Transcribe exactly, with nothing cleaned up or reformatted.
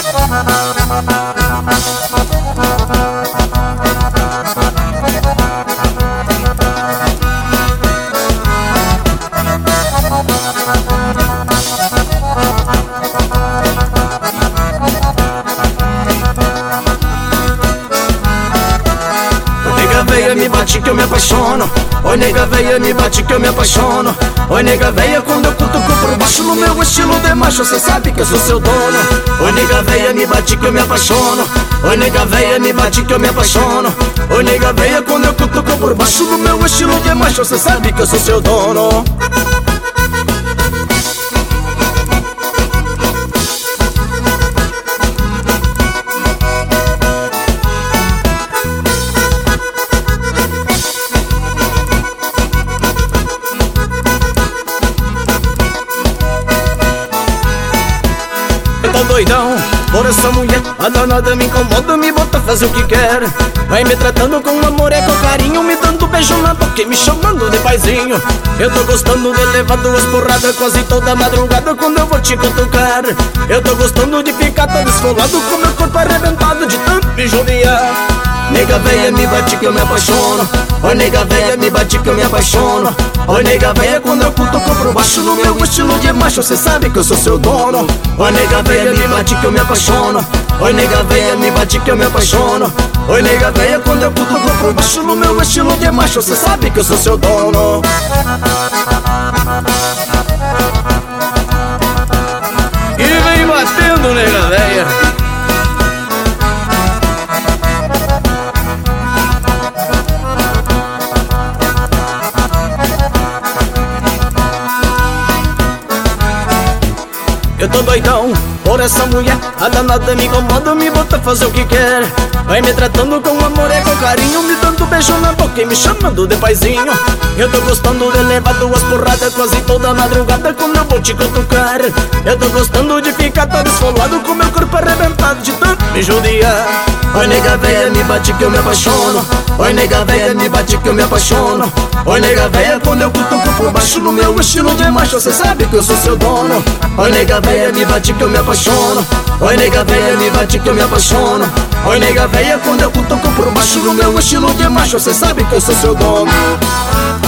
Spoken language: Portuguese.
Véia, me bate que eu me apaixono. Oi, nega véia, me bate que eu me apaixono. Oi, nega véia, quando eu cutuco por baixo no meu estilo de macho, cê sabe que eu sou seu dono. Oi, nega véia, me bate que eu me apaixono. Oi, nega véia, me bate que eu me apaixono. Oi, nega véia, quando eu cutuco por baixo no meu estilo de macho, cê sabe que eu sou seu dono. Tô doidão por essa mulher, a danada me incomoda, me bota a fazer o que quer. Vai me tratando com amor e com carinho, me dando beijo na boca e me chamando de paizinho. Eu tô gostando de levar duas porradas quase toda madrugada quando eu vou te cutucar. Eu tô gostando de ficar todo esfolado com meu corpo arrebentado de tanto me judiar. Nega véia, me bate que eu me apaixono. Oi, nega véia, me bate que eu me apaixono. Oi, nega véia, quando eu cutuco por baixo no meu estilo de macho, cê sabe que eu sou seu dono. Oi, nega véia, me bate que eu me apaixono. Oi, nega véia, me bate que eu me apaixono. Oi, nega véia, quando eu cutuco por baixo no meu estilo de macho, cê sabe que eu sou seu dono. E vem batendo, nega véia. Eu tô doidão por essa mulher, a danada me incomoda, me bota a fazer o que quer. Vai me tratando com amor e com carinho, me dando beijo na boca e me chamando de paizinho. Eu tô gostando de levar duas porradas quase toda madrugada quando eu vou te cutucar. Eu tô gostando de ficar todo esfolado com meu corpo arrebentado de tanto me judiar. Oi, nega véia, me bate que eu me apaixono. Oi, nega véia, me bate que eu me apaixono. Oi, nega véia, quando eu cutuco por baixo no meu estilo de macho, cê sabe que eu sou seu dono. Oi, nega véia, me bate que eu me apaixono. Oi, nega véia, me bate que eu me apaixono. Oi, nega véia, quando eu cutuco por baixo no meu estilo de macho, cê sabe que eu sou seu dono.